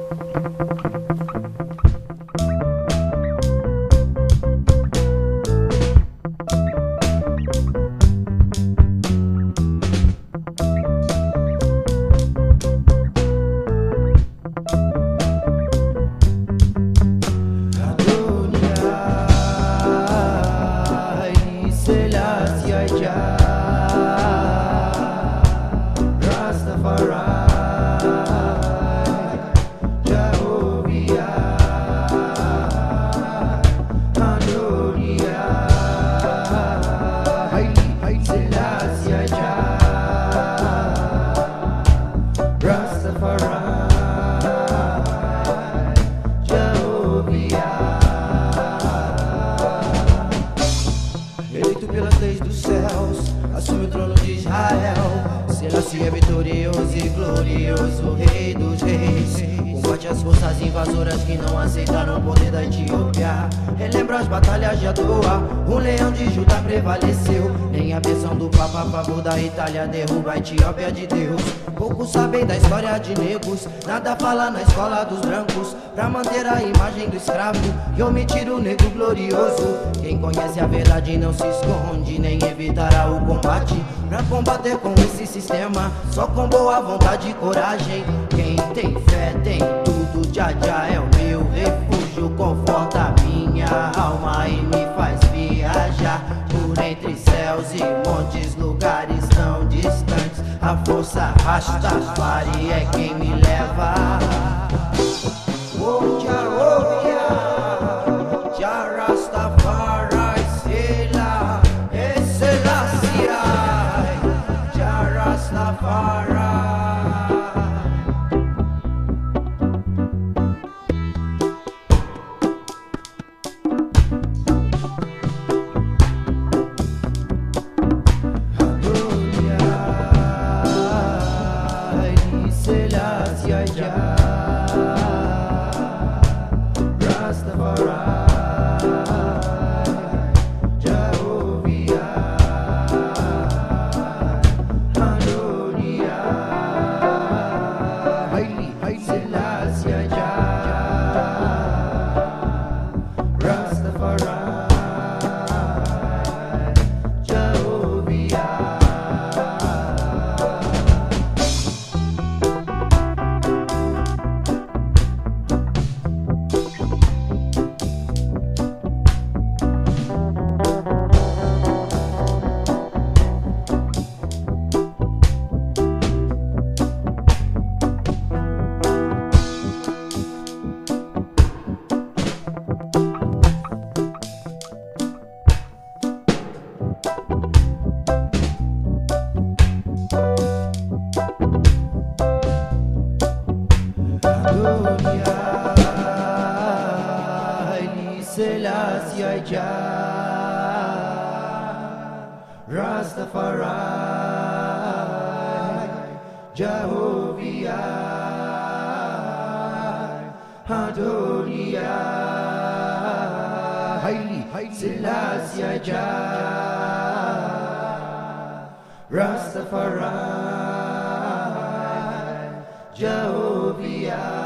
Eleito pelas leis dos céus, assume o trono de Israel. Selassie é vitorioso e glorioso, Rei dos reis. Combate as forças invasoras que não aceitaram o poder da Etiópia. Relembra as batalhas de Adoa, o leão de Judá prevaleceu. Nem a bênção do Papa a favor da Itália derruba a Etiópia de Deus. Poucos sabem da história de negros, nada fala na escola dos brancos. Pra manter a imagem do escravo e omitir o negro glorioso. Quem conhece a verdade não se esconde, nem evitará o combate. Pra combater com esse sistema, só com boa vontade e coragem. Quem tem fé tem tudo, Jah Jah é o meu refúgio. Conforta minha alma e me faz viajar por entre céus e montes, lugares tão distantes. A força Rastafari é quem me leva. Oh, Jah, oh, Jah, Jah Rastafari, Sela, Selassie, Jah Rastafari. Selassie, Jah Rastafari, Jehovah Adonai, Selassie, Jah Rastafari, Jehovah.